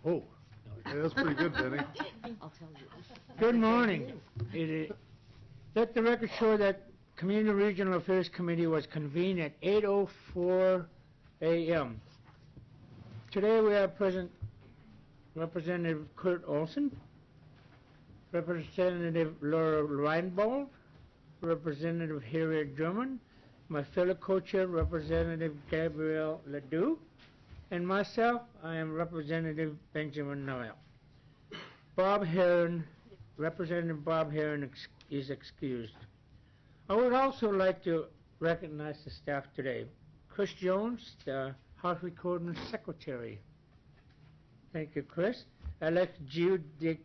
Oh, Hey, that's pretty good, Benny. I'll tell you. good morning. Let the record show that Community Regional Affairs Committee was convened at 8:04 a.m. Today we have present Representative Kurt Olson, Representative Laura Reinbold, Representative Harriet German, my fellow co-chair Representative Gabrielle Ledoux, and myself, I am Representative Benjamin Noel. Bob Heron, Representative Bob Heron is excused. I would also like to recognize the staff today. Chris Jones, the House Recording Secretary. Thank you, Chris. Alex Judy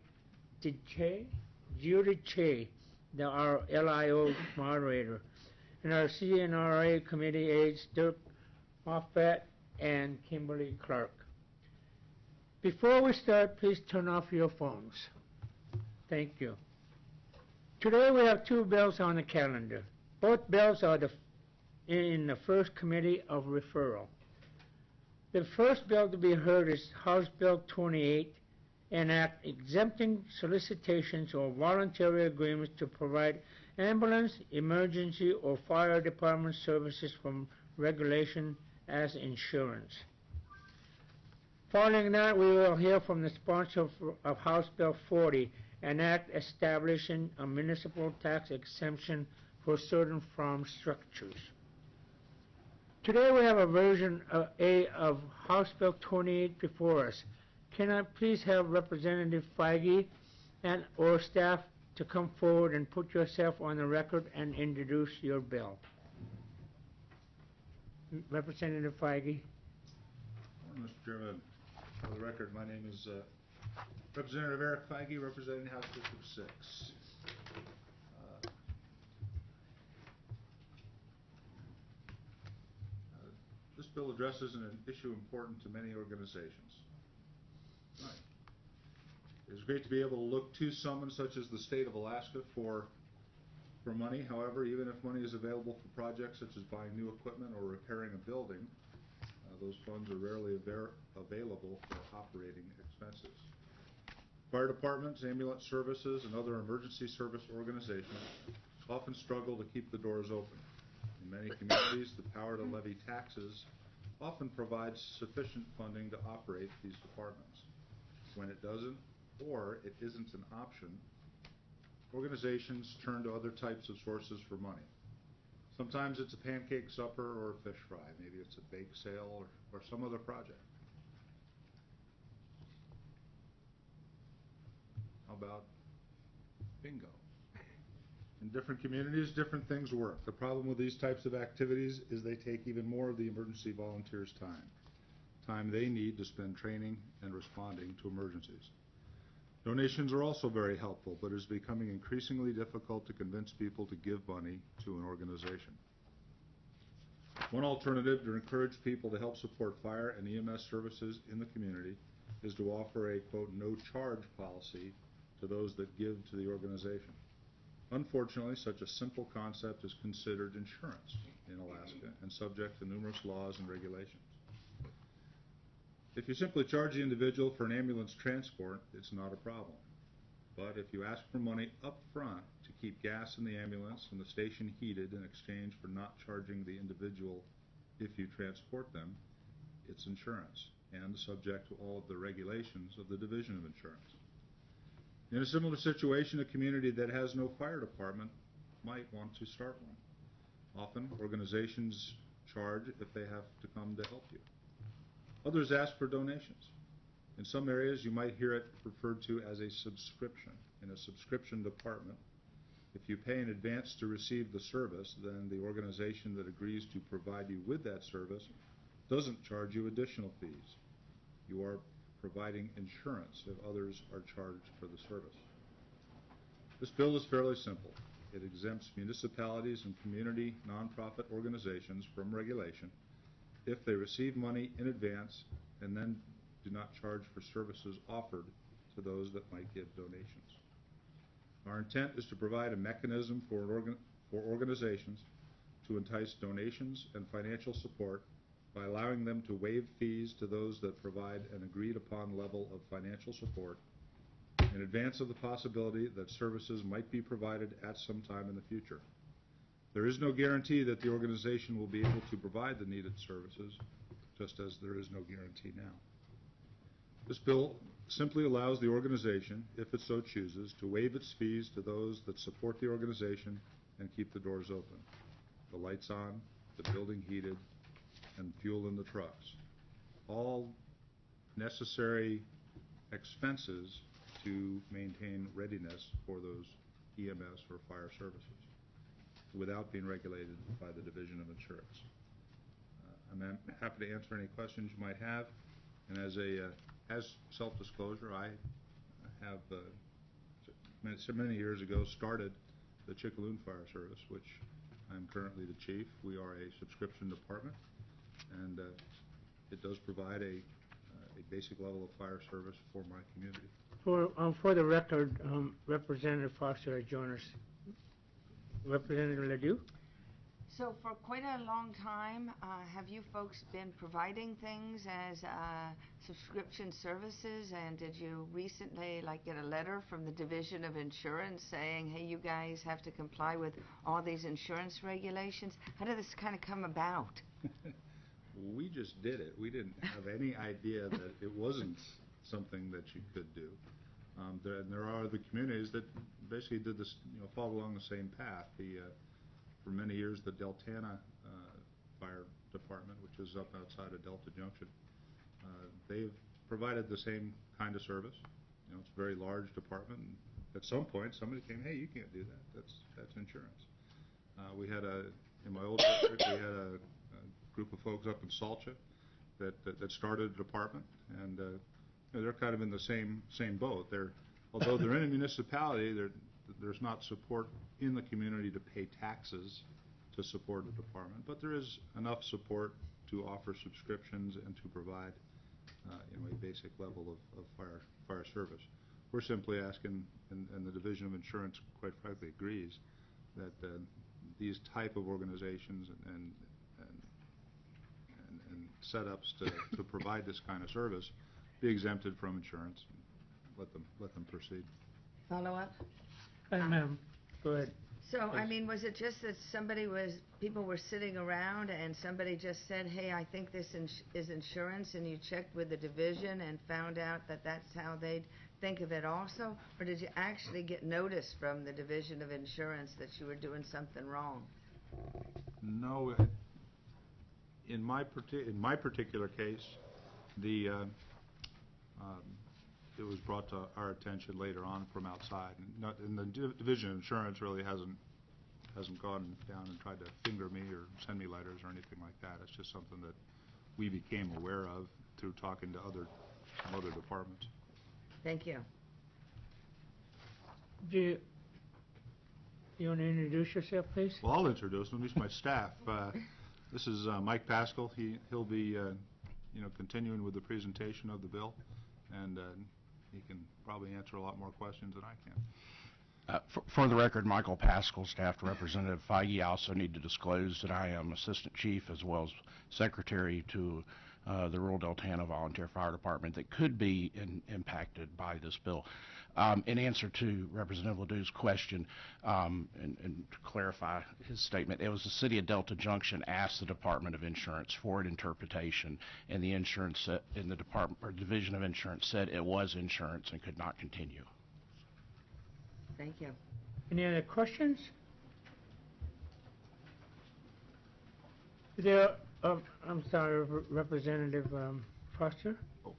Che, our LIO moderator. And our CNRA committee aides, Dirk Moffat and Kimberly Clark. Before we start, please turn off your phones. Thank you. Today we have two bills on the calendar. Both bills are in the first committee of referral. The first bill to be heard is House Bill 28, an act exempting solicitations or voluntary agreements to provide ambulance, emergency, or fire department services from regulation as insurance. Following that, we will hear from the sponsor of House Bill 40, an act establishing a municipal tax exemption for certain farm structures. Today we have a version of House Bill 28 before us. Can I please have Representative Feige and or staff to come forward and put yourself on the record and introduce your bill? Representative Feige. Mr. Chairman, for the record, my name is Representative Eric Feige, representing House District 6. This bill addresses an issue important to many organizations. It is great to be able to look to someone such as the state of Alaska for money. However, even if money is available for projects such as buying new equipment or repairing a building, those funds are rarely available for operating expenses. Fire departments, ambulance services, and other emergency service organizations often struggle to keep the doors open. In many communities, the power to levy taxes often provides sufficient funding to operate these departments. When it doesn't, or it isn't an option, organizations turn to other types of sources for money. Sometimes it's a pancake supper or a fish fry. Maybe it's a bake sale or some other project. How about bingo? In different communities, different things work. The problem with these types of activities is they take even more of the emergency volunteers' time they need to spend training and responding to emergencies. Donations are also very helpful, but it is becoming increasingly difficult to convince people to give money to an organization. One alternative to encourage people to help support fire and EMS services in the community is to offer a, quote, no-charge policy to those that give to the organization. Unfortunately, such a simple concept is considered insurance in Alaska and subject to numerous laws and regulations. If you simply charge the individual for an ambulance transport, it's not a problem. But if you ask for money up front to keep gas in the ambulance and the station heated in exchange for not charging the individual if you transport them, it's insurance and subject to all of the regulations of the Division of Insurance. In a similar situation, a community that has no fire department might want to start one. Often, organizations charge if they have to come to help you. Others ask for donations. In some areas, you might hear it referred to as a subscription. In a subscription department, if you pay in advance to receive the service, then the organization that agrees to provide you with that service doesn't charge you additional fees. You are providing insurance if others are charged for the service. This bill is fairly simple. It exempts municipalities and community nonprofit organizations from regulation if they receive money in advance and then do not charge for services offered to those that might give donations. Our intent is to provide a mechanism for organizations to entice donations and financial support by allowing them to waive fees to those that provide an agreed-upon level of financial support in advance of the possibility that services might be provided at some time in the future. There is no guarantee that the organization will be able to provide the needed services, just as there is no guarantee now. This bill simply allows the organization, if it so chooses, to waive its fees to those that support the organization and keep the doors open, the lights on, the building heated, and fuel in the trucks. All necessary expenses to maintain readiness for those EMS or fire services without being regulated by the Division of Insurance. I'm happy to answer any questions you might have. And as self-disclosure, I have many years ago started the Chickaloon Fire Service, which I'm currently the chief. We are a subscription department, and it does provide a basic level of fire service for my community. For the record, Representative Foster joined us. Representative Ledoux? So for quite a long time, have you folks been providing things as subscription services? And did you recently get a letter from the Division of Insurance saying, hey, you guys have to comply with all these insurance regulations? How did this kind of come about? We just did it. We didn't have any idea that it wasn't something that you could do. There are other communities that basically did this, followed along the same path. For many years, the Deltana Fire Department, which is up outside of Delta Junction, they've provided the same kind of service. It's a very large department. And at some point, somebody came, hey, you can't do that. That's insurance. We had in my old district, we had a group of folks up in Salcha that started a department, and they're kind of in the same boat. Although they're in a municipality, there's not support in the community to pay taxes to support a department, but there is enough support to offer subscriptions and to provide a basic level of fire service. We're simply asking, and the Division of Insurance quite frankly agrees, that these type of organizations and setups to provide this kind of service be exempted from insurance. Let them proceed. Follow up? Ma'am, go ahead. So, I mean, was it just that people were sitting around and somebody just said, hey, I think this is insurance, and you checked with the division and found out that that's how they'd think of it also? Or did you actually get notice from the Division of Insurance that you were doing something wrong? No. In my particular case, it was brought to our attention later on from outside, and the Division of Insurance really hasn't gone down and tried to finger me or send me letters or anything like that. It's just something that we became aware of through talking to other departments. Thank you. Do you want to introduce yourself, please? Well, I'll introduce them. These are my staff. This is Mike Pascal. He'll be continuing with the presentation of the bill, and he can probably answer a lot more questions than I can. For the record, Michael Pascal, staff to Representative Feige. I also need to disclose that I am Assistant Chief as well as Secretary to the Rural Deltana Volunteer Fire Department that could be impacted by this bill. In answer to Representative Ledoux's question, and to clarify his statement, it was the City of Delta Junction asked the Department of Insurance for an interpretation, and the insurance in the Department or Division of Insurance said it was insurance and could not continue. Thank you. Any other questions? I'm sorry, Representative Foster.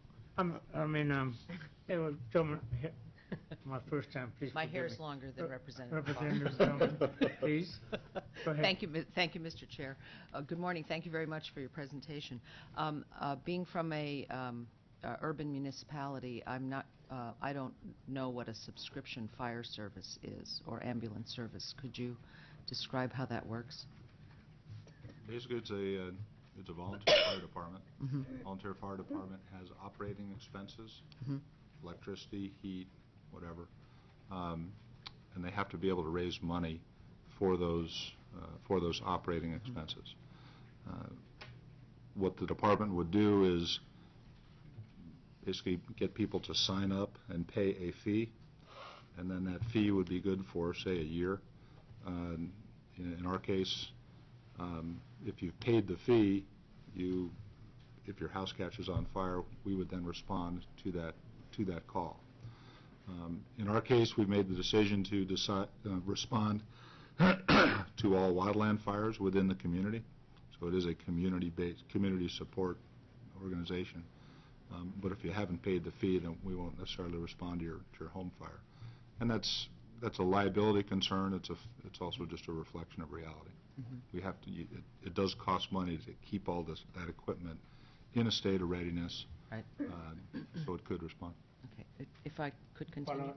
It was my first time. Please. My forgive hair's me. longer than Representative Representative Foster. Bowman, please. Go ahead. Thank you, Mr. Chair. Good morning. Thank you very much for your presentation. Being from a urban municipality, I don't know what a subscription fire service is or ambulance service. Could you describe how that works? Basically, it's a volunteer fire department. Mm-hmm. Volunteer fire department has operating expenses, Mm-hmm. electricity, heat, whatever, and they have to be able to raise money for those operating expenses. what the department would do is basically get people to sign up and pay a fee, and then that fee would be good for, say, a year. In our case, if you've paid the fee, if your house catches on fire, we would then respond to that call. In our case, we've made the decision to respond to all wildland fires within the community. So it is a community-based, community support organization. But if you haven't paid the fee, then we won't necessarily respond to your home fire. And that's a liability concern. It's also just a reflection of reality. Mm-hmm. We have to. It does cost money to keep all that equipment in a state of readiness. Right. So it could respond. Okay. If I could continue.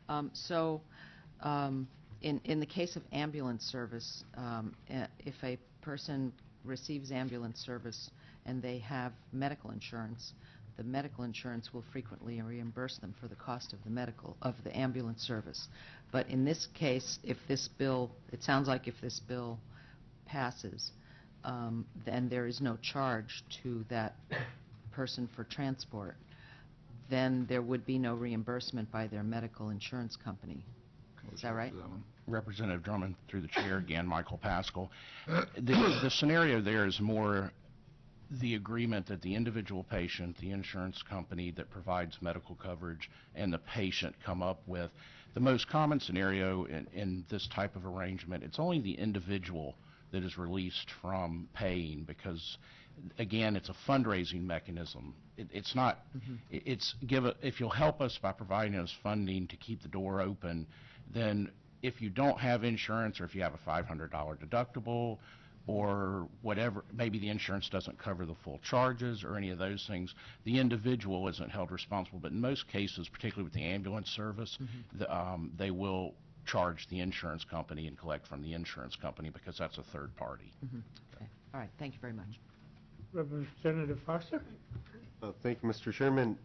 In the case of ambulance service, if a person receives ambulance service and they have medical insurance, the medical insurance will frequently reimburse them for the cost of the ambulance service. But in this case, it sounds like if this bill passes, then there is no charge to that person for transport. Then there would be no reimbursement by their medical insurance company. Is that right? Representative Drummond, through the chair again, Michael Pascal. The scenario there is more the agreement that the individual patient, the insurance company that provides medical coverage, and the patient come up with. The most common scenario in this type of arrangement, it's only the individual that is released from paying because, again, it's a fundraising mechanism. It's not, if you'll help us by providing us funding to keep the door open, then if you don't have insurance or if you have a $500 deductible or whatever, maybe the insurance doesn't cover the full charges or any of those things, the individual isn't held responsible. But in most cases, particularly with the ambulance service, they will charge the insurance company and collect from the insurance company because that's a third party. Okay. All right. Thank you very much. Representative Foster? Thank you, Mr. Chairman.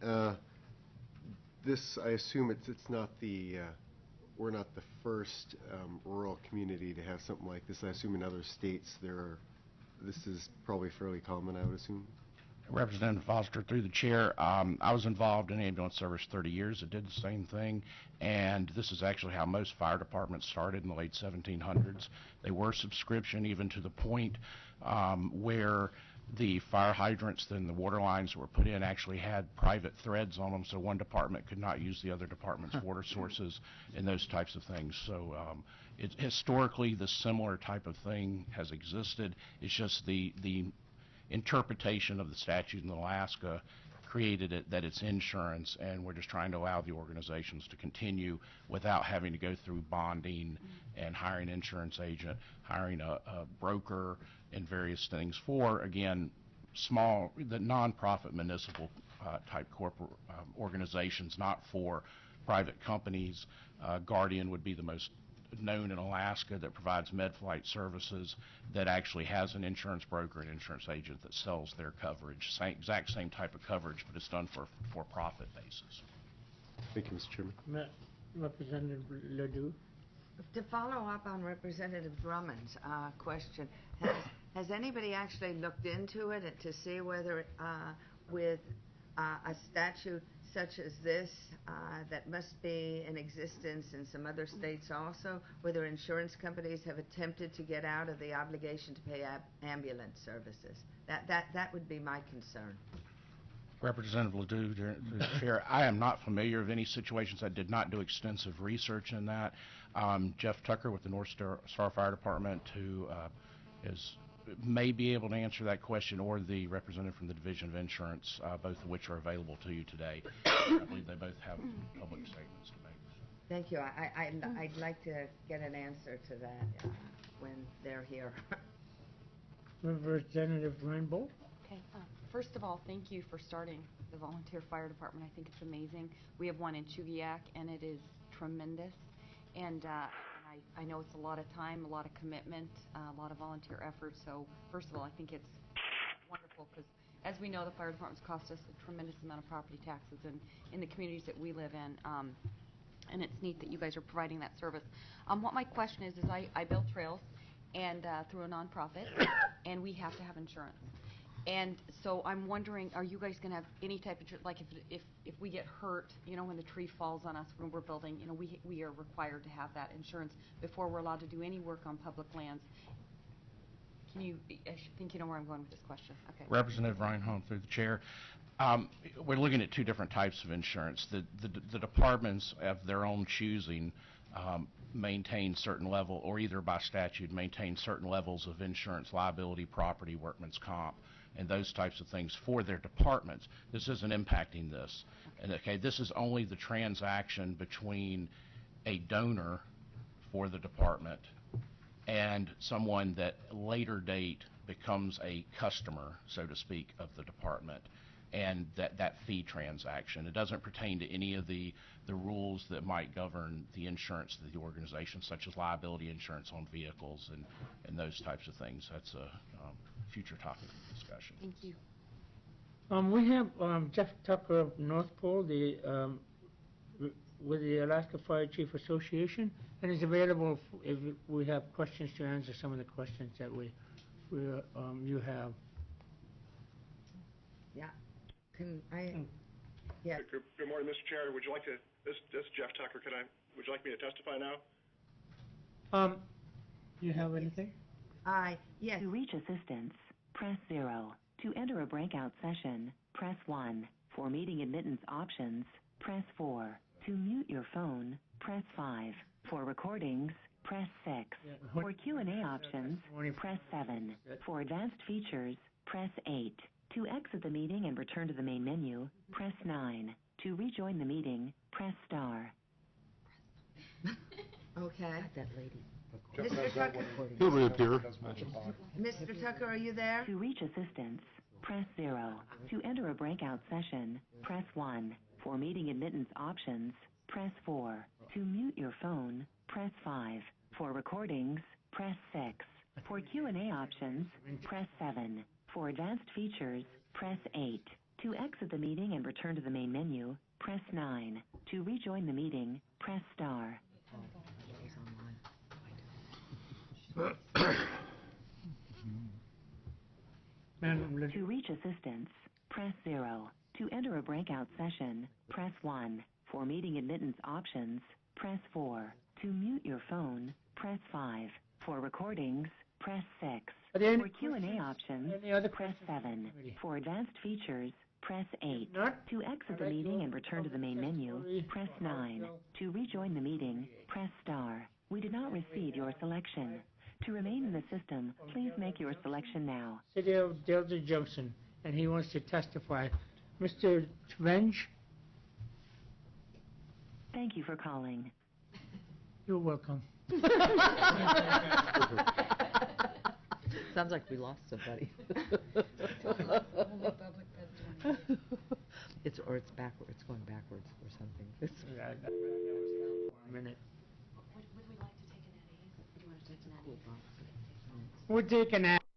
This, I assume it's not we're not the first rural community to have something like this. I assume in other states this is probably fairly common, I would assume. Representative Foster, through the chair, I was involved in ambulance service 30 years. It did the same thing, and this is actually how most fire departments started in the late 1700s. They were subscription, even to the point where the fire hydrants and the water lines that were put in actually had private threads on them, so one department could not use the other department's water sources and those types of things. So historically, the similar type of thing has existed. It's just the interpretation of the statute in Alaska created it that it's insurance, and we're just trying to allow the organizations to continue without having to go through bonding and hiring an insurance agent, hiring a broker, and various things for, again, the nonprofit municipal type corporate organizations, not for private companies. Guardian would be the most known in Alaska that provides med flight services, that actually has an insurance broker and insurance agent that sells their coverage. Exact same type of coverage, but it's done for a for-profit basis. Thank you, Mr. Chairman. Representative Ledoux? To follow up on Representative Drummond's question, has anybody actually looked into it to see whether with a statute such as this that must be in existence in some other states also, whether insurance companies have attempted to get out of the obligation to pay ambulance services? That would be my concern. Representative Ledoux, Chair, I am not familiar of any situations. I did not do extensive research in that. Jeff Tucker with the North Star Fire Department, who may be able to answer that question, or the representative from the Division of Insurance, both of which are available to you today. I believe they both have public statements to make. Thank you. I'd like to get an answer to that when they're here. Representative Rainbow? Okay. First of all, thank you for starting the volunteer fire department. I think it's amazing. We have one in Chugiak, and it is tremendous. And I know it's a lot of time, a lot of commitment, a lot of volunteer effort. So first of all, I think it's wonderful because, as we know, the fire departments cost us a tremendous amount of property taxes in the communities that we live in. And it's neat that you guys are providing that service. What my question is I build trails and through a nonprofit, and we have to have insurance. And so I'm wondering, are you guys going to have any type of, like if we get hurt, you know, when the tree falls on us when we're building, you know, we are required to have that insurance before we're allowed to do any work on public lands. Can you, I think you know where I'm going with this question. Okay. Representative Reinhold through the chair. We're looking at two different types of insurance. The departments of their own choosing maintain certain level, or either by statute, maintain certain levels of insurance, liability, property, workman's comp, and those types of things for their departments. This isn't impacting this. And okay, this is only the transaction between a donor for the department and someone that later date becomes a customer, so to speak, of the department, and that fee transaction. It doesn't pertain to any of the rules that might govern the insurance of the organization, such as liability insurance on vehicles and those types of things. That's a future topic of discussion. Thank you. We have Jeff Tucker of North Pole, with the Alaska Fire Chief Association, and is available if we have questions to answer some of the questions that you have. Yeah. Yes. Good morning, Mr. Chair. Would you like to, this is Jeff Tucker. Would you like me to testify now? You have anything? Yes. To reach assistance, press 0. To enter a breakout session, press 1. For meeting admittance options, press 4. To mute your phone, press 5. For recordings, press 6. For Q&A options, press 7. For advanced features, press 8. To exit the meeting and return to the main menu, press 9. To rejoin the meeting, press star. Okay. That lady. Mr. Tucker? He'll reappear. Mr. Tucker, are you there? To reach assistance, press 0. To enter a breakout session, press 1. For meeting admittance options, press 4. To mute your phone, press 5. For recordings, press 6. For Q&A options, press 7. For advanced features, press 8. To exit the meeting and return to the main menu, press 9. To rejoin the meeting, press star. To reach assistance, press 0. To enter a breakout session, press 1. For meeting admittance options, press 4. To mute your phone, press 5. For recordings, press 6. For Q&A options, press 7. For advanced features, press 8. To exit the meeting and return to the main menu, press 9. To rejoin the meeting, press star. We did not receive your selection. To remain in the system, please make your selection now. City of Delta Junction, and he wants to testify. Mr. Tvenge? Thank you for calling. You're welcome. Sounds like we lost somebody. It's backward. It's going backwards or something. Yeah, that was for a minute. Would we like to take an Eddie's? Do you want to take an Eddie's? We'll take an act.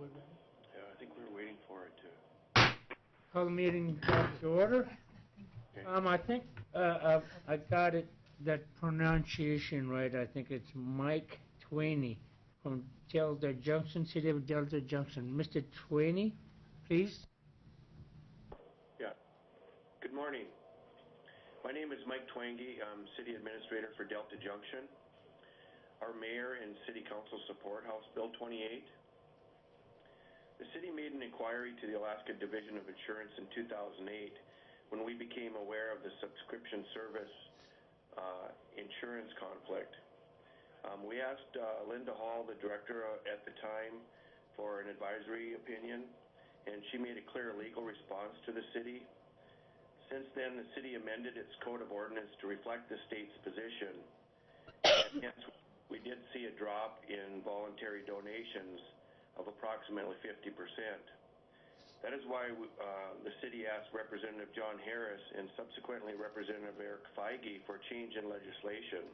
Yeah, I think we were waiting for it to. Call the meeting back to order. I think I got it, that pronunciation right. I think it's Mike Twaney from Delta Junction, City of Delta Junction. Mr. Twaney, please. Yeah. Good morning. My name is Mike Twangy. I'm City Administrator for Delta Junction. Our Mayor and City Council support House Bill 28. The city made an inquiry to the Alaska Division of Insurance in 2008 when we became aware of the subscription service insurance conflict. We asked Linda Hall, the director at the time, for an advisory opinion, and she made a clear legal response to the city. Since then, the city amended its code of ordinance to reflect the state's position, and hence we did see a drop in voluntary donations of approximately 50%. That is why the city asked Representative John Harris and subsequently Representative Eric Feige for change in legislation.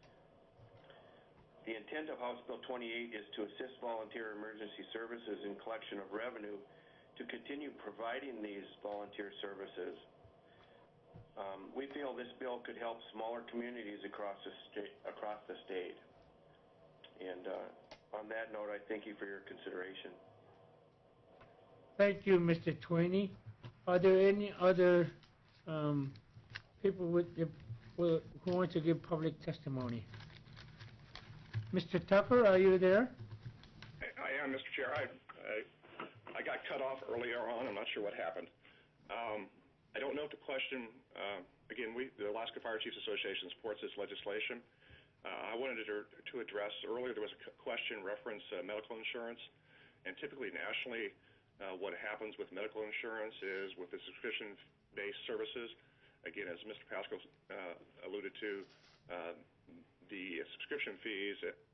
The intent of House Bill 28 is to assist volunteer emergency services in collection of revenue to continue providing these volunteer services. We feel this bill could help smaller communities across the state. And on that note, I thank you for your consideration. Thank you, Mr. Twaney. Are there any other people who want to give public testimony? Mr. Tucker, are you there? I am, Mr. Chair. I got cut off earlier on. I'm not sure what happened. I don't know if the question, again, the Alaska Fire Chiefs Association supports this legislation. I wanted to address, earlier there was a question reference medical insurance, and typically nationally what happens with medical insurance is with the subscription-based services, again, as Mr. Pascal alluded to, the subscription fees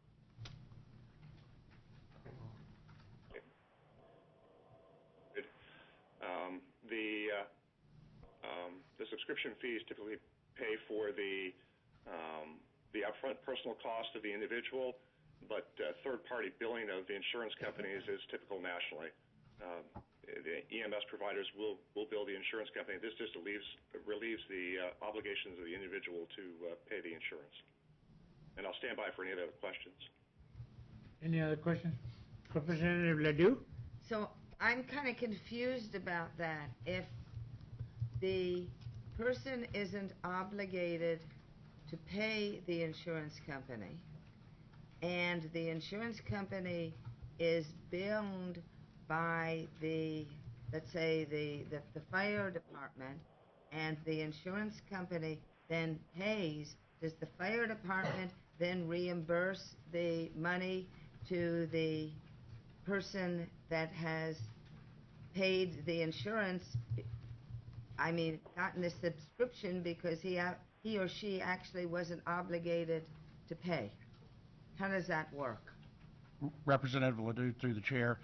the subscription fees typically pay for the upfront personal cost of the individual, but third-party billing of the insurance companies is typical nationally. The EMS providers will bill the insurance company. This just relieves the obligations of the individual to pay the insurance. And I'll stand by for any other questions. Any other questions? Representative Ledoux? So I'm kind of confused about that. If the person isn't obligated to pay the insurance company, and the insurance company is billed by the, let's say, the fire department, and the insurance company then pays, does the fire department then reimburse the money to the person that has paid the insurance, I mean, gotten the subscription because he or she actually wasn't obligated to pay? How does that work? Representative Ledoux, through the chair,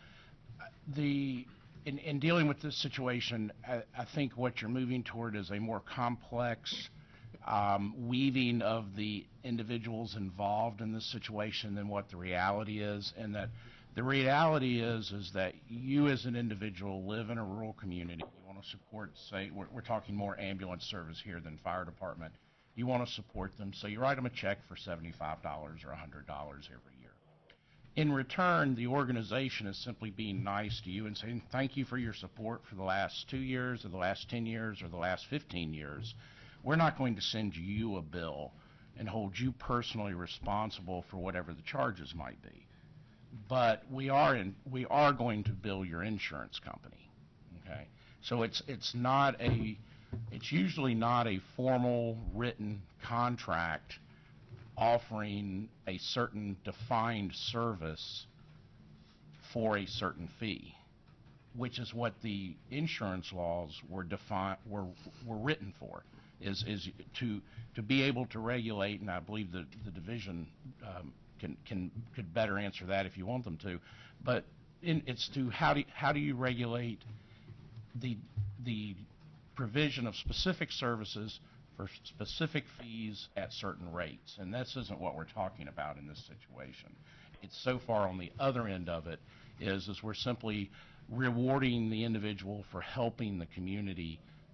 in dealing with this situation, I think what you're moving toward is a more complex weaving of the individuals involved in this situation than what the reality is, and that the reality is that you as an individual live in a rural community. You want to support, say, we're talking more ambulance service here than fire department. You want to support them, so you write them a check for $75 or $100 every year. In return, the organization is simply being nice to you and saying, thank you for your support for the last 2 years or the last 10 years or the last 15 years. We're not going to send you a bill and hold you personally responsible for whatever the charges might be. But we are going to bill your insurance company. Okay? So it's usually not a formal written contract offering a certain defined service for a certain fee, which is what the insurance laws were written for, is to be able to regulate, and I believe the division could better answer that if you want them to, but it's to how do you regulate the provision of specific services for specific fees at certain rates, and this isn't what we're talking about in this situation. It's so far on the other end of it is we're simply rewarding the individual for helping the community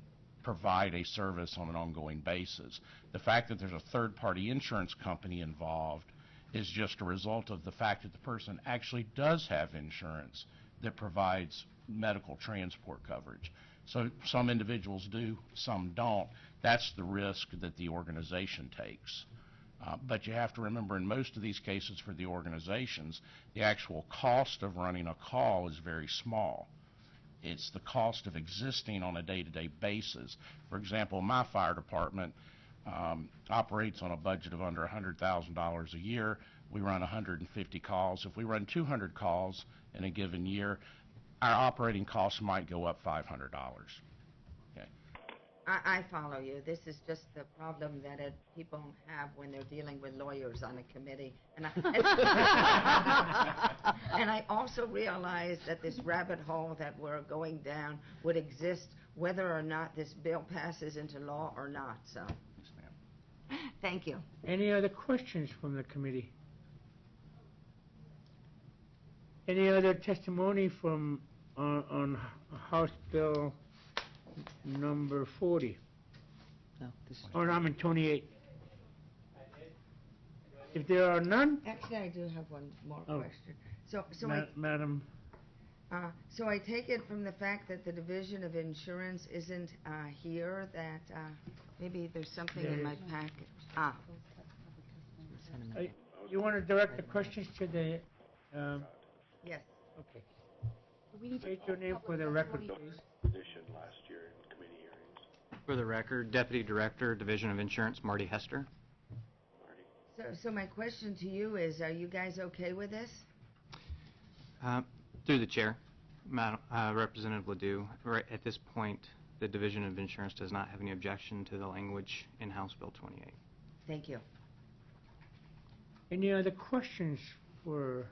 provide a service on an ongoing basis. The fact that there's a third-party insurance company involved is just a result of the fact that the person actually does have insurance that provides medical transport coverage. So some individuals do, some don't. That's the risk that the organization takes. But you have to remember, in most of these cases for the organizations, the actual cost of running a call is very small. It's the cost of existing on a day-to-day basis. For example, my fire department operates on a budget of under $100,000 a year. We run 150 calls. If we run 200 calls in a given year, our operating costs might go up $500. Okay. I follow you. This is just the problem that people have when they're dealing with lawyers on a committee. And I also realize that this rabbit hole that we're going down would exist whether or not this bill passes into law or not. So, Yes, ma'am. thank you. Any other questions from the committee? Any other testimony from on House Bill number 40? No, this is... Or I mean 28. If there are none, Actually, I do have one more Oh. question. So Madam, so I take it from the fact that the Division of Insurance isn't here that maybe there's something in my packet. you want to direct the questions to the, Yes. okay. We need to State your name for the record, please. Position last year in committee hearings. For the record, Deputy Director, Division of Insurance, Marty Hester. So my question to you is, are you guys okay with this? Through the chair, Madam Representative Ledoux, right at this point, the Division of Insurance does not have any objection to the language in House Bill 28. Thank you. Any other questions for?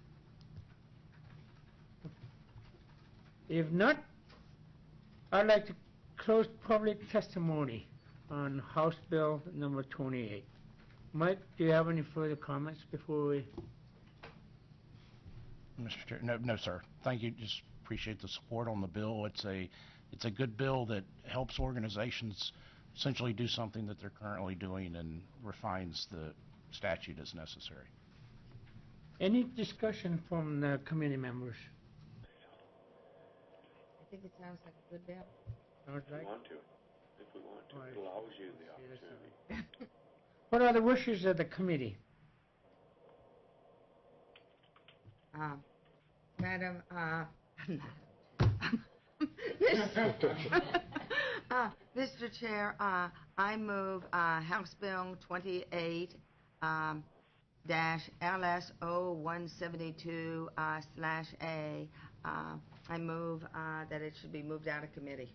If not, I'd like to close public testimony on House Bill number 28. Mike, do you have any further comments before we? Mr. Chair, no, sir. Thank you. Just appreciate the support on the bill. It's a good bill that helps organizations essentially do something that they're currently doing and refines the statute as necessary. Any discussion from the committee members? I think it sounds like a good bill. Sounds If we like? want to. If we want to. All right. It allows you the opportunity. What are the wishes of the committee? Madam, Mr. Chair, I move House Bill 28 dash LS 0172 slash A. I move that it should be moved out of committee.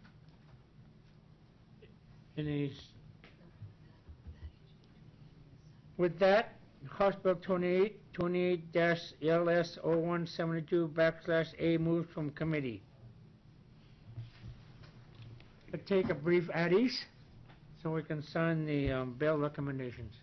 With that, House Bill 28 dash LS 0172 backslash A moves from committee. We'll take a brief at ease so we can sign the bill recommendations.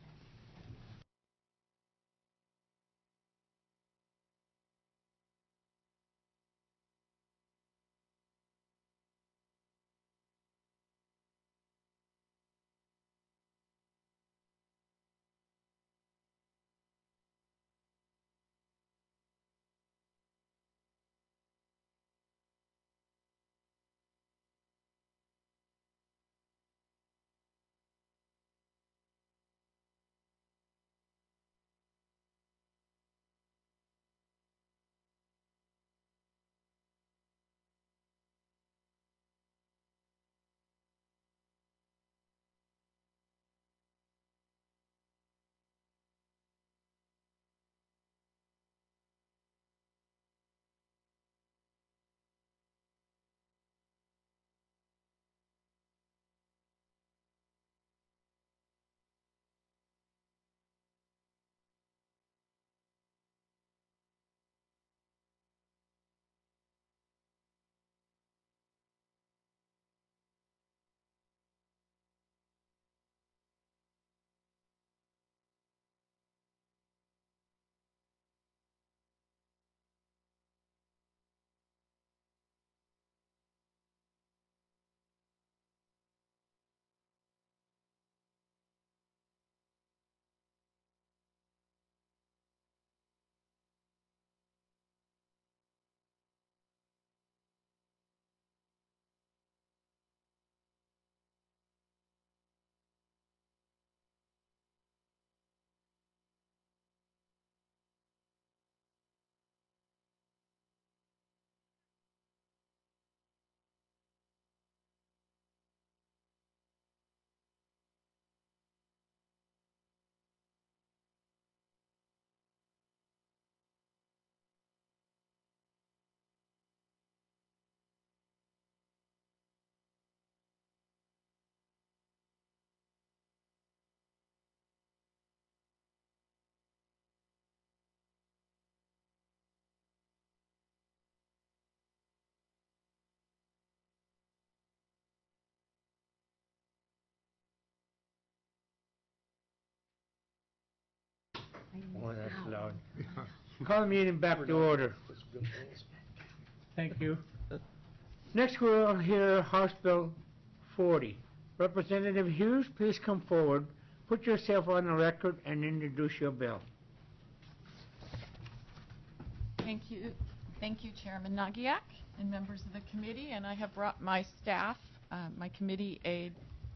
Oh, that's loud. Call the meeting back to order. Thank you. Next, we'll hear House Bill 40. Representative Hughes, please come forward. Put yourself on the record and introduce your bill. Thank you. Thank you, Chairman Nagiak and members of the committee. And I have brought my staff, my committee aide,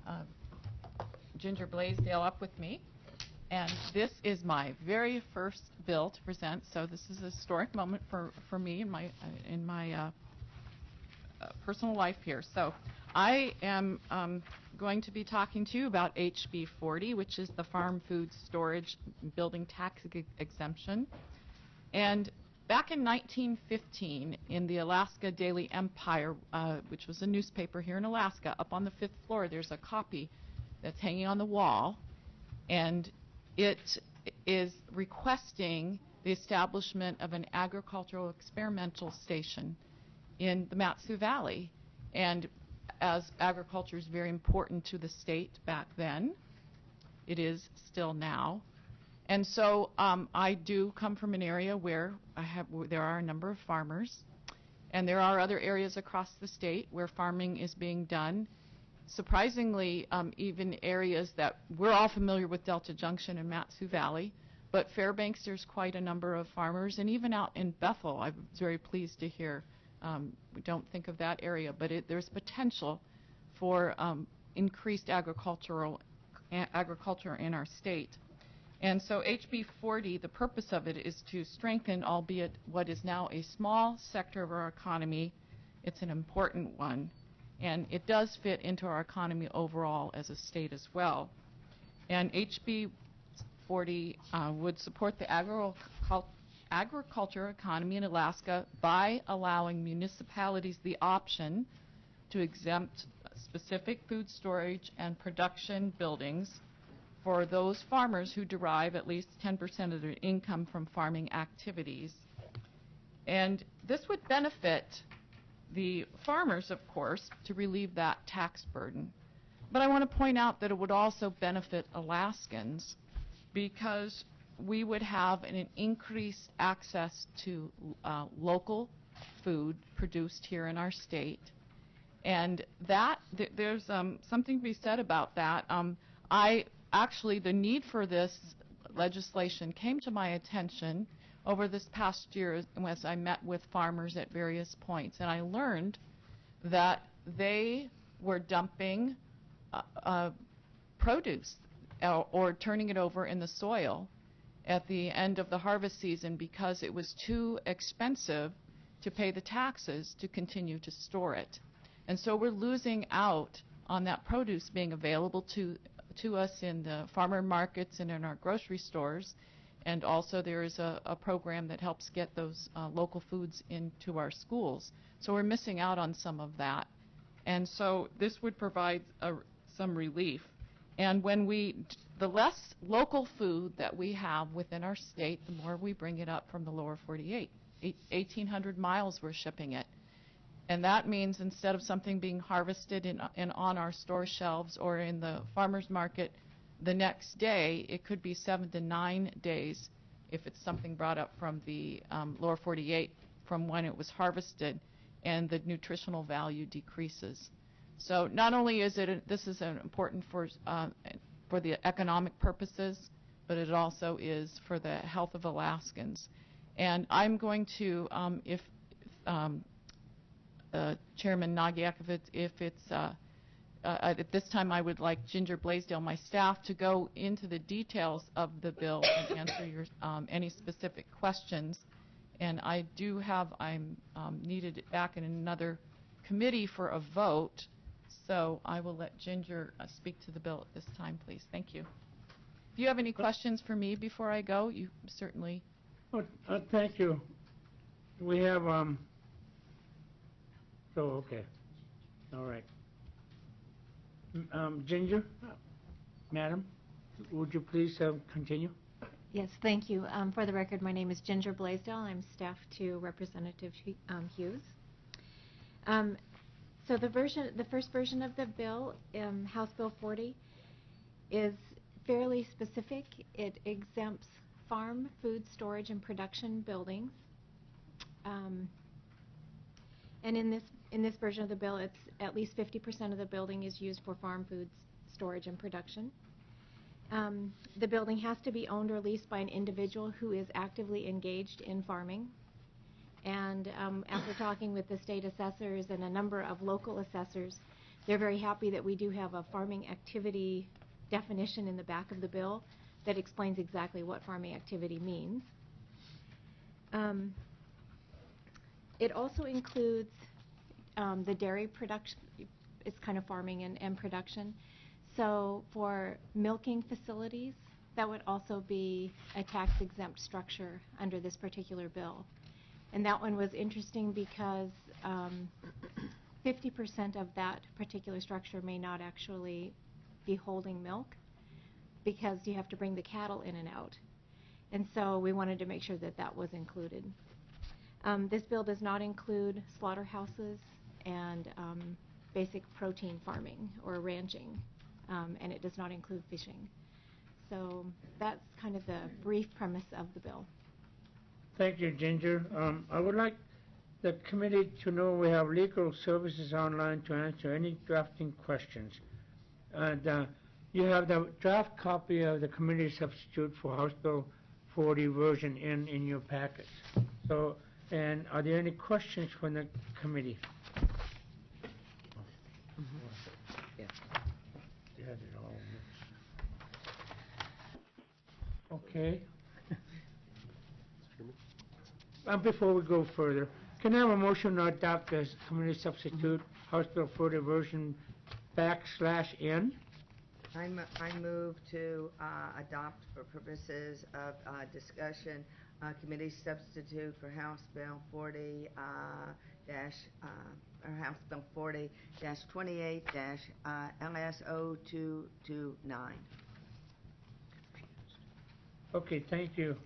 Ginger Blaisdell, up with me. And this is my very first bill to present, so this is a historic moment for me in my personal life here. So I am going to be talking to you about HB 40, which is the Farm Food Storage Building Tax Exemption. And back in 1915, in the Alaska Daily Empire, which was a newspaper here in Alaska, up on the 5th floor, there's a copy that's hanging on the wall, and it is requesting the establishment of an agricultural experimental station in the Mat-Su Valley. And as agriculture is very important to the state back then, it is still now. And so I do come from an area where there are a number of farmers, and there are other areas across the state where farming is being done. Surprisingly, even areas that we're all familiar with, Delta Junction and Mat-Su Valley, but Fairbanks, there's quite a number of farmers, and even out in Bethel, I was very pleased to hear. We don't think of that area, but there's potential for increased agriculture in our state. And so HB 40, the purpose of it is to strengthen, albeit what is now a small sector of our economy. It's an important one. And it does fit into our economy overall as a state as well. And HB 40 would support the agriculture economy in Alaska by allowing municipalities the option to exempt specific food storage and production buildings for those farmers who derive at least 10% of their income from farming activities. And this would benefit the farmers, of course, to relieve that tax burden. But I want to point out that it would also benefit Alaskans because we would have an increased access to local food produced here in our state. And that, there's something to be said about that. The need for this legislation came to my attention over this past year as I met with farmers at various points, and I learned that they were dumping produce or turning it over in the soil at the end of the harvest season because it was too expensive to pay the taxes to continue to store it. And so we're losing out on that produce being available to us in the farmer markets and in our grocery stores. And also there is a program that helps get those local foods into our schools. So we're missing out on some of that. And so this would provide some relief. And when the less local food that we have within our state, the more we bring it up from the lower 48. 1,800 miles we're shipping it. And that means instead of something being harvested on our store shelves or in the farmer's market the next day, it could be 7 to 9 days if it's something brought up from the lower 48 from when it was harvested, and the nutritional value decreases. So not only is this is important for the economic purposes, but it also is for the health of Alaskans. And I'm going to, Chairman Nagiak, at this time I would like Ginger Blaisdell, my staff, to go into the details of the bill and answer your any specific questions. And I'm needed back in another committee for a vote, so I will let Ginger speak to the bill at this time, please. Thank you. If you have any questions for me before I go, you certainly. Thank you. We have, okay. All right. Ginger, Madam, would you please continue? Yes, thank you. For the record, my name is Ginger Blaisdell. I'm staff to Representative Hughes. So the first version of the bill, House Bill 40, is fairly specific. It exempts farm, food storage, and production buildings. And in this version of the bill, it's at least 50% of the building is used for farm, food storage, and production. The building has to be owned or leased by an individual who is actively engaged in farming. And after talking with the state assessors and a number of local assessors, they're very happy that we do have a farming activity definition in the back of the bill that explains exactly what farming activity means. It also includes the dairy production. It's kind of farming and production. So for milking facilities, that would also be a tax-exempt structure under this particular bill. And that one was interesting because 50% of that particular structure may not actually be holding milk because you have to bring the cattle in and out. And so we wanted to make sure that that was included. This bill does not include slaughterhouses and basic protein farming or ranching, and it does not include fishing. So that's kind of the brief premise of the bill. Thank you, Ginger. I would like the committee to know we have legal services online to answer any drafting questions. And you have the draft copy of the committee substitute for House Bill 40 version in your packets. So, and are there any questions from the committee? Yes. You had it all. Okay. Before we go further, can I have a motion to adopt this committee substitute House Bill 40 version /N? I move to adopt for purposes of discussion committee substitute for House Bill 40 or House Bill 40-28 LS0229. Okay, thank you.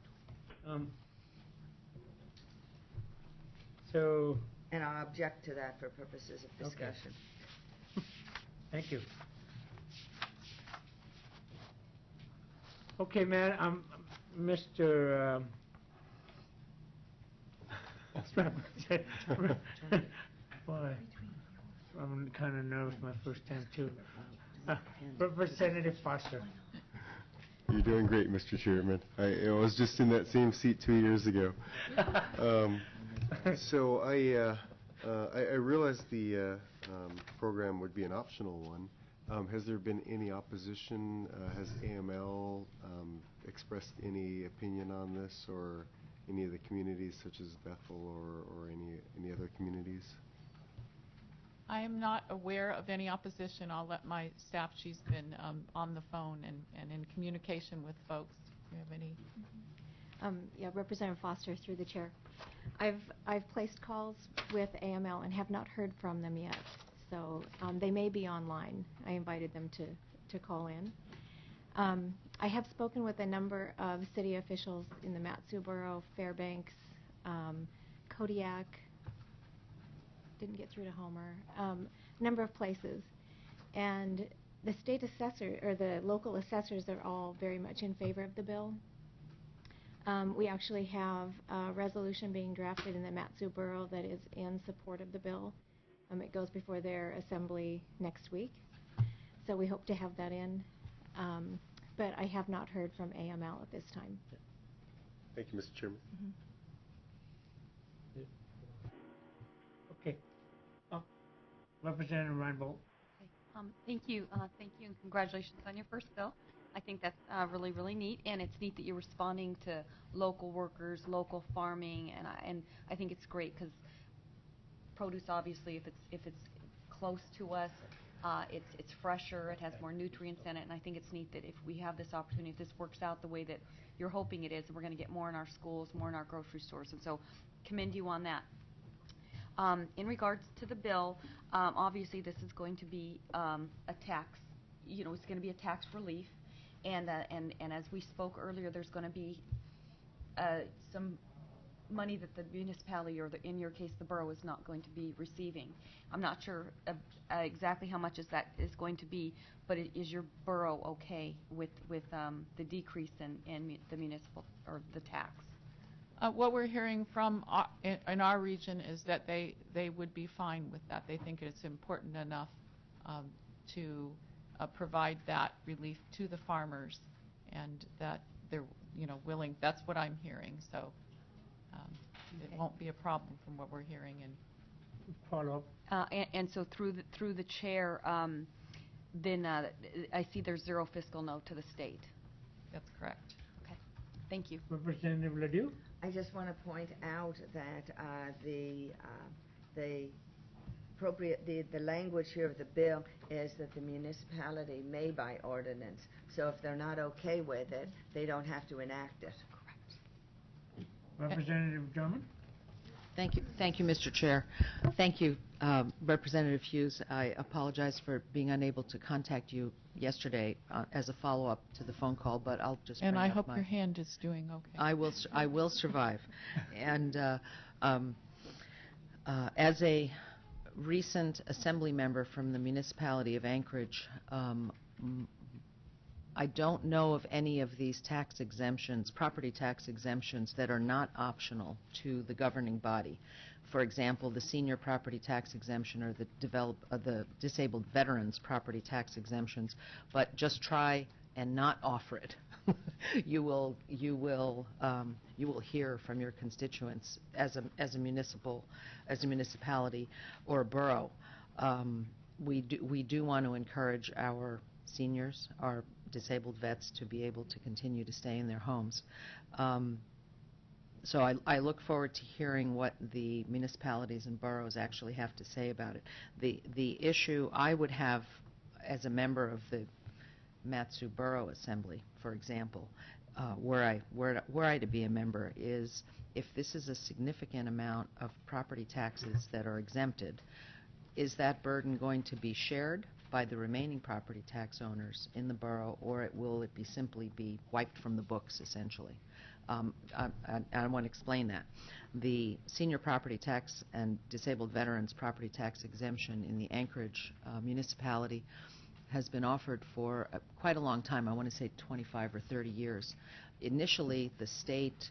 So. And I'll object to that for purposes of discussion. Okay. Thank you. Okay, Mr. Boy, I'm kind of nervous my first time too. Representative Foster. You're doing great, Mr. Chairman. I was just in that same seat 2 years ago. So I realized the program would be an optional one. Has there been any opposition? Has AML expressed any opinion on this, or any of the communities such as Bethel or any other communities? I am not aware of any opposition. I'll let my staff, she's been on the phone and in communication with folks. Do you have any? Yeah, Representative Foster, through the chair. I've placed calls with AML and have not heard from them yet. So they may be online. I invited them to call in. I have spoken with a number of city officials in the Mat-Su Borough, Fairbanks, Kodiak, didn't get through to Homer, a number of places. And the state assessor, or the local assessors, are all very much in favor of the bill. We actually have a resolution being drafted in the Mat-Su Borough that is in support of the bill. It goes before their assembly next week. So we hope to have that in. But I have not heard from AML at this time. Thank you, Mr. Chairman. Okay. Representative Reinbold. Thank you, and congratulations on your first bill. I think that's really, really neat, and it's neat that you're responding to local workers, local farming, and I think it's great because produce, obviously, if it's close to us, it's fresher, it has more nutrients in it, and I think it's neat that if we have this opportunity, if this works out the way that you're hoping it is, and we're going to get more in our schools, more in our grocery stores, and so commend you on that. In regards to the bill, obviously this is going to be a tax, it's going to be a tax relief, and as we spoke earlier, there's going to be some money that the municipality, or in your case, the borough, is not going to be receiving. I'm not sure exactly how much that is going to be, but is your borough okay with the decrease in the municipal, or the tax? What we're hearing from in our region is that they would be fine with that. They think it's important enough to provide that relief to the farmers, and that they're willing. That's what I'm hearing. So it won't be a problem from what we're hearing. And follow up. And so through the chair, then I see there's zero fiscal note to the state. That's correct. Okay. Thank you. Representative Ledoux? I just want to point out that the language here of the bill is that the municipality may by ordinance. So if they're not okay with it, they don't have to enact it. Correct. Representative Drummond? Thank you, Mr. Chair. Thank you, Representative Hughes. I apologize for being unable to contact you yesterday as a follow-up to the phone call, but I'll just bring and I up hope my... your hand is doing okay. I will survive. And as a recent assembly member from the municipality of Anchorage, I don't know of any of these tax exemptions, property tax exemptions, that are not optional to the governing body. For example, the senior property tax exemption, or the disabled veterans property tax exemptions. But just try and not offer it. You will hear from your constituents as a municipality or a borough. We do want to encourage our seniors, our disabled vets, to be able to continue to stay in their homes. So I look forward to hearing what the municipalities and boroughs actually have to say about it. The issue I would have as a member of the Mat-Su Borough Assembly, for example, were I to be a member, is if this is a significant amount of property taxes that are exempted, is that burden going to be shared by the remaining property tax owners in the borough, or will it simply be wiped from the books, essentially? I want to explain that. The senior property tax and disabled veterans property tax exemption in the Anchorage municipality has been offered for quite a long time. I want to say 25 or 30 years. Initially, the state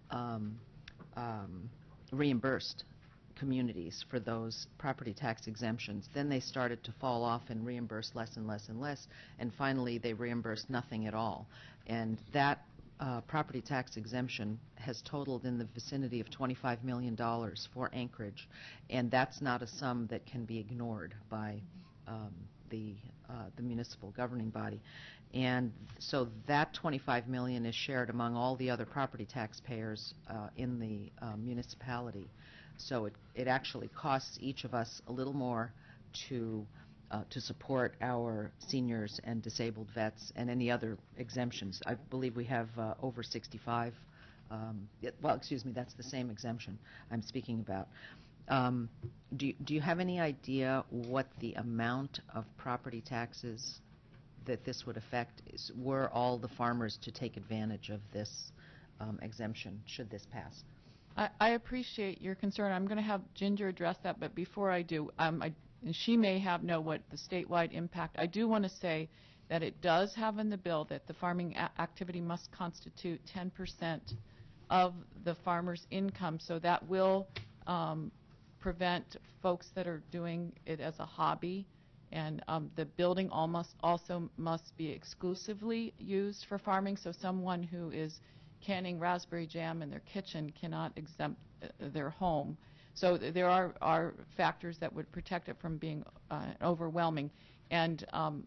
reimbursed communities for those property tax exemptions. Then they started to fall off and reimburse less and less and less, and finally they reimbursed nothing at all. And that property tax exemption has totaled in the vicinity of $25 million for Anchorage, and that's not a sum that can be ignored by the municipal governing body. And so that $25 million is shared among all the other property taxpayers in the municipality. So it actually costs each of us a little more to support our seniors and disabled vets and any other exemptions. I believe we have over 65. Well, excuse me, that's the same exemption I'm speaking about. Do you have any idea what the amount of property taxes that this would affect were all the farmers to take advantage of this exemption, should this pass? I appreciate your concern. I'm going to have Ginger address that, but before I do, she may know what the statewide impact. I do want to say that it does have in the bill that the farming activity must constitute 10% of the farmer's income, so that will prevent folks that are doing it as a hobby. And the building also must be exclusively used for farming, so someone who is canning raspberry jam in their kitchen cannot exempt their home. So there are factors that would protect it from being overwhelming. And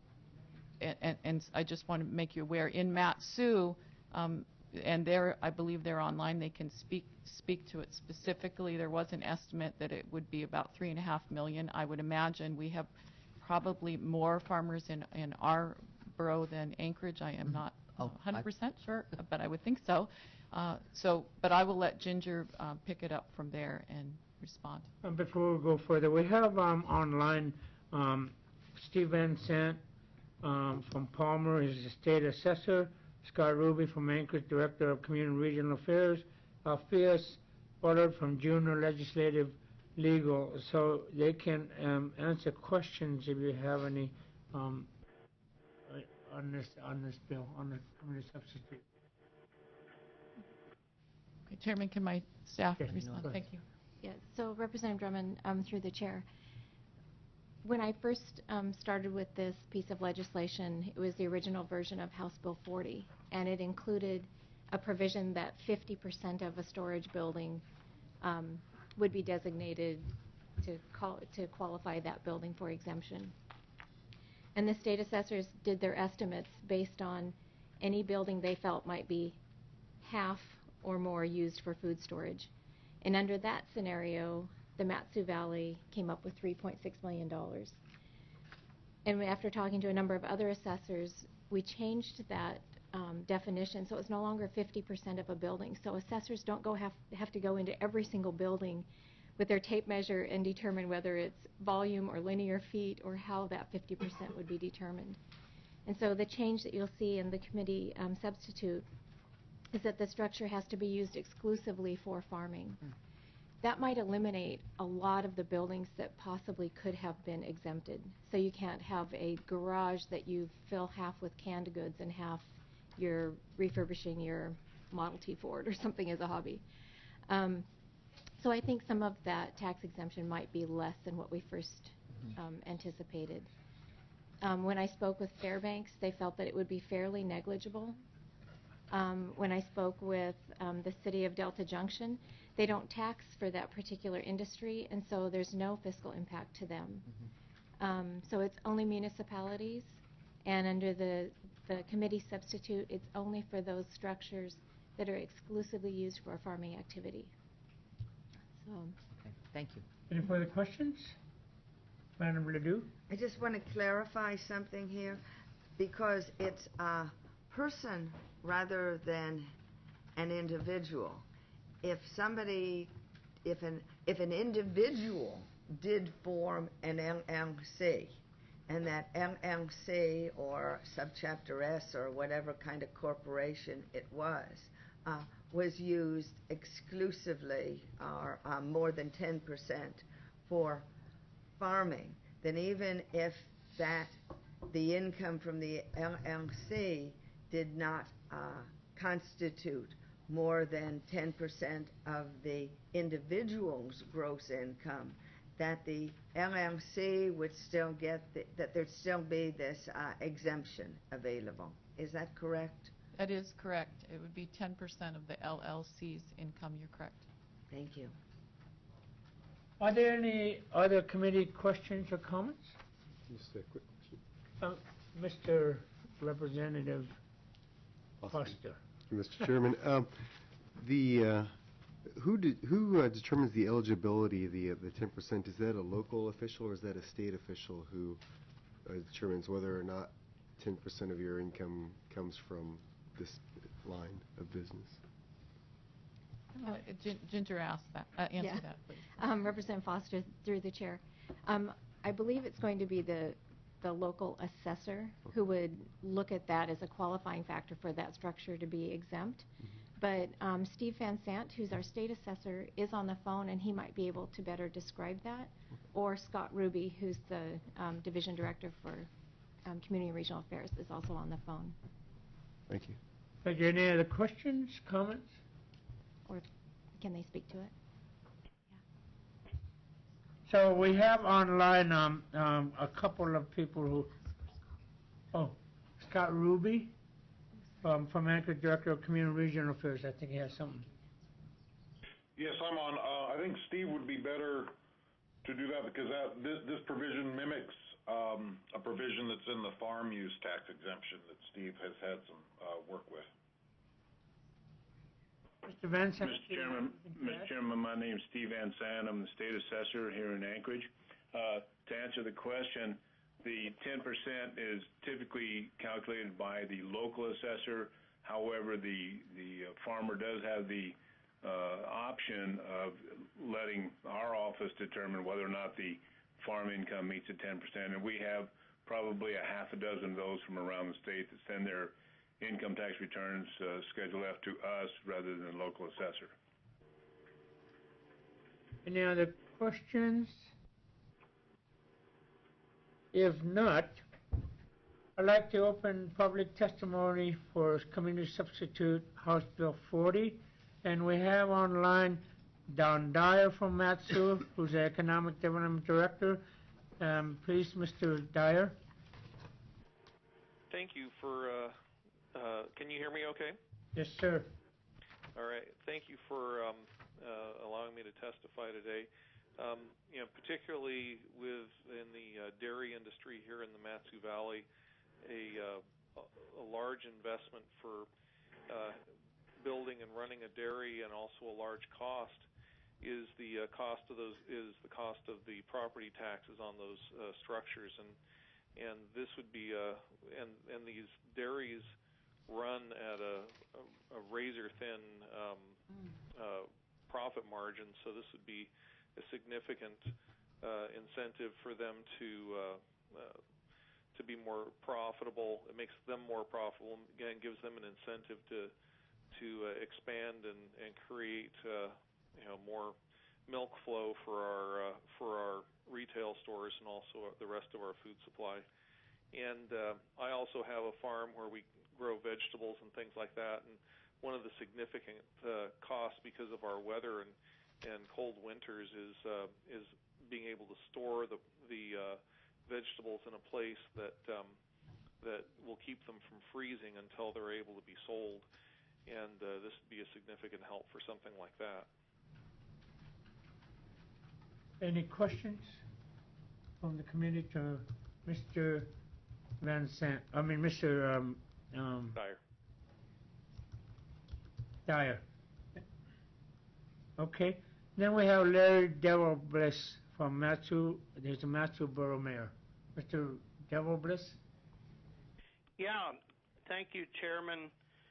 I just want to make you aware, in Mat-Su, and I believe they're online, they can speak to it specifically. There was an estimate that it would be about $3.5 million. I would imagine we have probably more farmers in our borough than Anchorage. I am not 100% sure, but I would think so. But I will let Ginger pick it up from there and respond. Before we go further, we have online Steve Van Sant from Palmer, is the state assessor. Scott Ruby from Anchorage, Director of Community and Regional Affairs. Alpheus ordered from Junior Legislative Legal, so they can answer questions if you have any on this bill, on the committee substitute. Okay, Chairman, can my staff Yes, respond? go ahead. Thank you. Yeah, so Representative Drummond, through the chair, when I first started with this piece of legislation, it was the original version of House Bill 40, and it included a provision that 50% of a storage building would be designated to qualify that building for exemption. And the state assessors did their estimates based on any building they felt might be half or more used for food storage. And under that scenario, the Mat-Su Valley came up with $3.6 million. And after talking to a number of other assessors, we changed that definition, so it's no longer 50% of a building. So assessors don't have to go into every single building with their tape measure and determine whether it's volume or linear feet or how that 50% would be determined. And so the change that you'll see in the committee substitute is that the structure has to be used exclusively for farming. That might eliminate a lot of the buildings that possibly could have been exempted. So you can't have a garage that you fill half with canned goods and half you're refurbishing your Model T Ford or something as a hobby. So I think some of that tax exemption might be less than what we first anticipated. When I spoke with Fairbanks, they felt that it would be fairly negligible. When I spoke with the city of Delta Junction, they don't tax for that particular industry, and so there's no fiscal impact to them. So it's only municipalities, and under the committee substitute, it's only for those structures that are exclusively used for farming activity. So, Okay, thank you. Any further questions? Madam Ledoux? I just want to clarify something here, because it's a person rather than an individual. If an individual did form an LLC, and that LLC or subchapter S or whatever kind of corporation it was used exclusively or more than 10% for farming, then even if the income from the LLC did not constitute more than 10% of the individual's gross income, that the LLC would still get, that there'd still be this exemption available. Is that correct? That is correct. It would be 10% of the LLC's income. You're correct. Thank you. Are there any other committee questions or comments? Just a quick question. Mr. Representative Foster. Mr. Chairman, who determines the eligibility of the 10%? Is that a local official or is that a state official who determines whether or not 10% of your income comes from this line of business? Ginger asked that. Answer that, please. Representative Foster, through the chair. I believe it's going to be the local assessor who would look at that as a qualifying factor for that structure to be exempt. But Steve Van Sant, who's our state assessor, is on the phone, and he might be able to better describe that. Or Scott Ruby, who's the division director for Community and Regional Affairs, is also on the phone. Thank you. Are there any other questions, comments? Or can they speak to it? So we have online a couple of people who, Scott Ruby, from Anchor Director of Community and Regional Affairs. I think he has something. Yes, I'm on. I think Steve would be better to do that because this provision mimics a provision that's in the farm use tax exemption that Steve has had some work with. Mr. Van Sant. Mr. Chairman, my name is Steve Van Sant. I'm the state assessor here in Anchorage. To answer the question, the 10% is typically calculated by the local assessor. However, the farmer does have the option of letting our office determine whether or not the farm income meets the 10%. And we have probably a half a dozen of those from around the state that send their income tax returns Schedule F to us rather than the local assessor. Any other questions? If not, I'd like to open public testimony for Community Substitute House Bill 40. And we have online Don Dyer from Mat-Su, who's the Economic Development Director. Please, Mr. Dyer. Thank you for, can you hear me okay? Yes, sir. All right. Thank you for allowing me to testify today. Particularly in the dairy industry here in the Mat-Su Valley, a large investment for building and running a dairy, and also a large cost is the cost of the property taxes on those structures, and this would be and these dairies run at a razor thin profit margin, so this would be a significant incentive for them to be more profitable. It makes them more profitable, and gives them an incentive to expand and create more milk flow for our retail stores and also the rest of our food supply. And I also have a farm where we grow vegetables and things like that, and one of the significant costs because of our weather and cold winters is being able to store the vegetables in a place that will keep them from freezing until they're able to be sold, and this would be a significant help for something like that. Any questions from the community to Mr. Mr. Dyer. Dyer. Okay. Then we have Larry Devil Bliss from Mat-Su. There's a Mat-Su Borough Mayor. Mr. Devil Bliss? Yeah. Thank you, Chairman.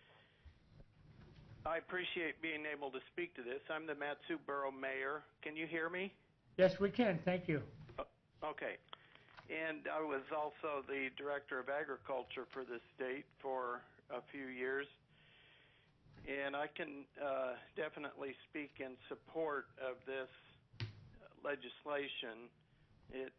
I appreciate being able to speak to this. I'm the Mat-Su Borough Mayor. Can you hear me? Yes, we can. Thank you. Okay. And I was also the Director of Agriculture for the state for a few years. And I can definitely speak in support of this legislation. It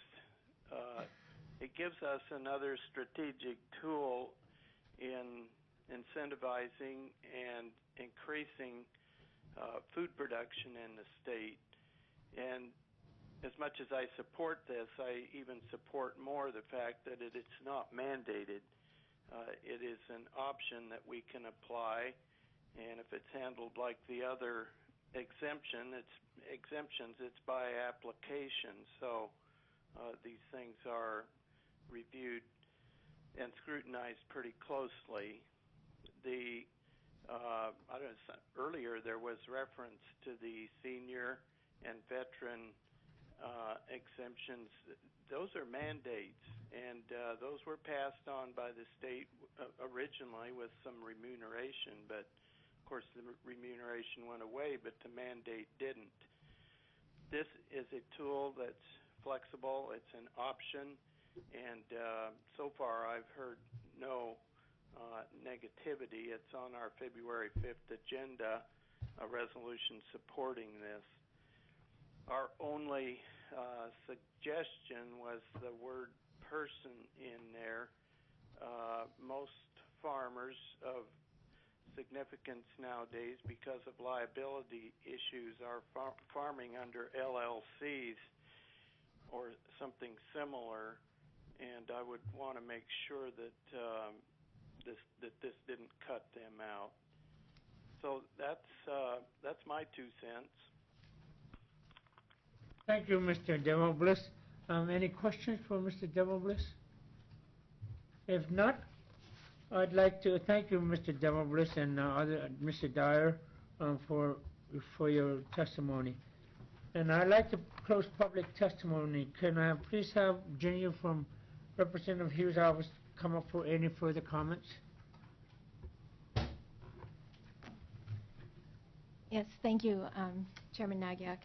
gives us another strategic tool in incentivizing and increasing food production in the state. And as much as I support this, I even support more the fact that it's not mandated. It is an option that we can apply, and if it's handled like the other exemptions, it's by application. So these things are reviewed and scrutinized pretty closely. Earlier there was reference to the senior and veteran exemptions. Those are mandates, and those were passed on by the state originally with some remuneration, but of course the remuneration went away, but the mandate didn't. This is a tool that's flexible, it's an option, and so far I've heard no negativity. It's on our February 5th agenda, a resolution supporting this. Our only suggestion was the word person in there. Most farmers of significance nowadays, because of liability issues, are farming under LLCs or something similar, and I would want to make sure that this didn't cut them out. So that's my 2 cents. Thank you, Mr. Devil Bliss. Any questions for Mr. Devil Bliss? If not, I'd like to thank you, Mr. Devil Bliss, and Mr. Dyer, for your testimony. And I'd like to close public testimony. Can I please have Virginia from Representative Hughes' office come up for any further comments? Yes, thank you, Chairman Nagyak.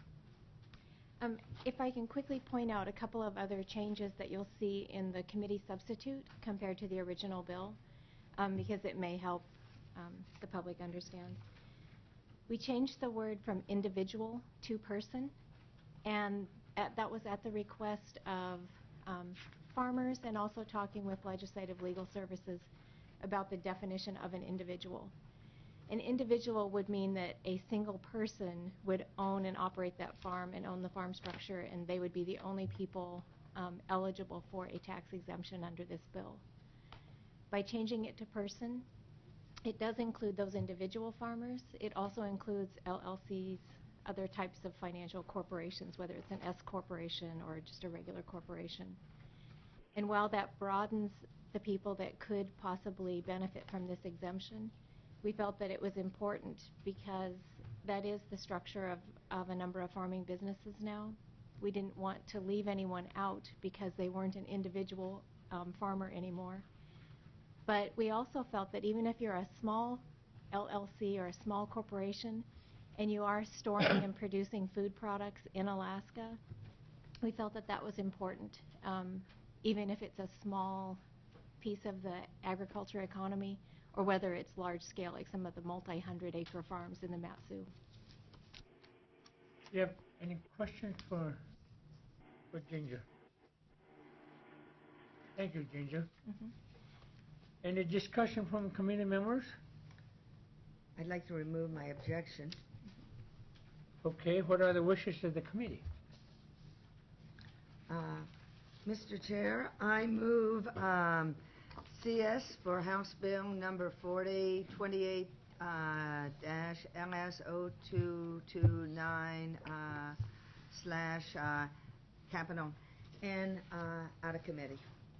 If I can quickly point out a couple of other changes that you'll see in the committee substitute compared to the original bill, because it may help the public understand. We changed the word from individual to person, and that was at the request of farmers and also talking with Legislative Legal Services about the definition of an individual. An individual would mean that a single person would own and operate that farm and own the farm structure, and they would be the only people eligible for a tax exemption under this bill. By changing it to person, it does include those individual farmers. It also includes LLCs, other types of financial corporations, whether it's an S corporation or just a regular corporation. And while that broadens the people that could possibly benefit from this exemption, we felt that it was important because that is the structure of a number of farming businesses now. We didn't want to leave anyone out because they weren't an individual farmer anymore. But we also felt that even if you're a small LLC or a small corporation and you are storing and producing food products in Alaska, we felt that that was important, even if it's a small piece of the agriculture economy or whether it's large scale, like some of the multi-hundred acre farms in the Mat-Su. Do you have any questions for Ginger? Thank you, Ginger. Any discussion from committee members? I'd like to remove my objection. Okay, what are the wishes of the committee? Mr. Chair, I move CS for House Bill number 4028 LS0229 slash capital N out of committee.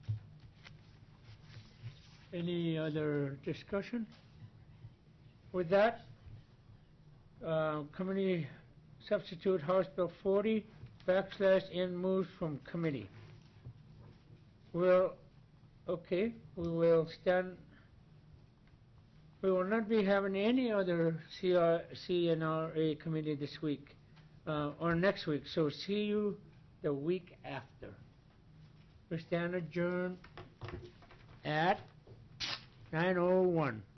Any other discussion? With that, committee substitute House Bill 40/N moves from committee. Okay, we will not be having any other CNRA committee this week or next week, so see you the week after. We stand adjourned at 9:01.